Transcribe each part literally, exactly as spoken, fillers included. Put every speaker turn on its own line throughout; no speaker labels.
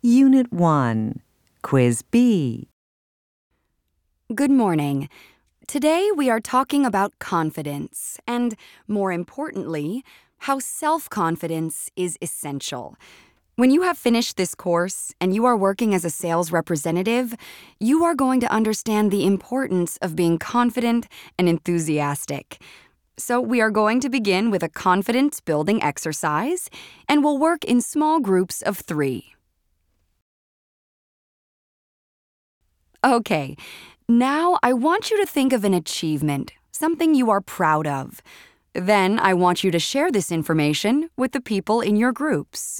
Unit one, Quiz B.
Good morning. Today we are talking about confidence and, more importantly, how self-confidence is essential. When you have finished this course and you are working as a sales representative, you are going to understand the importance of being confident and enthusiastic. So we are going to begin with a confidence-building exercise, and we'll work in small groups of three. Okay, now I want you to think of an achievement, something you are proud of. Then I want you to share this information with the people in your groups.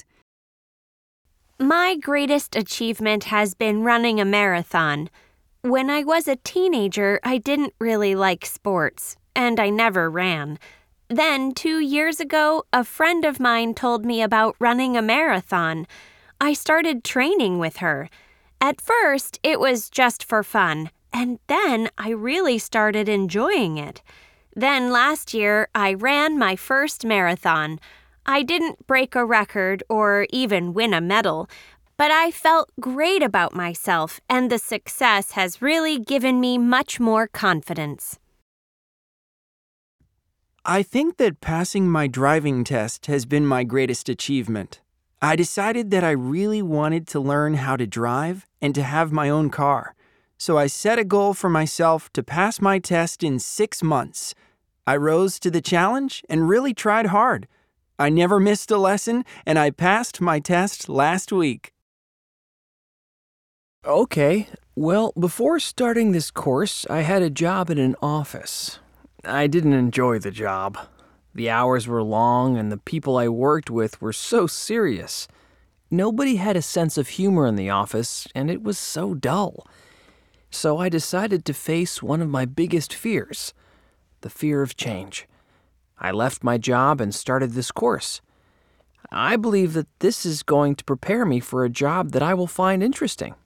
My greatest achievement has been running a marathon. When I was a teenager, I didn't really like sports, and I never ran. Then, two years ago, a friend of mine told me about running a marathon. I started training with her. At first, it was just for fun, and then I really started enjoying it. Then last year, I ran my first marathon. I didn't break a record or even win a medal, but I felt great about myself, and the success has really given me much more confidence.
I think that passing my driving test has been my greatest achievement. I decided that I really wanted to learn how to drive and to have my own car. So I set a goal for myself to pass my test in six months. I rose to the challenge and really tried hard. I never missed a lesson, and I passed my test last week.
Okay, well, before starting this course, I had a job in an office. I didn't enjoy the job. The hours were long, and the people I worked with were so serious. Nobody had a sense of humor in the office, and it was so dull. So I decided to face one of my biggest fears, the fear of change. I left my job and started this course. I believe that this is going to prepare me for a job that I will find interesting.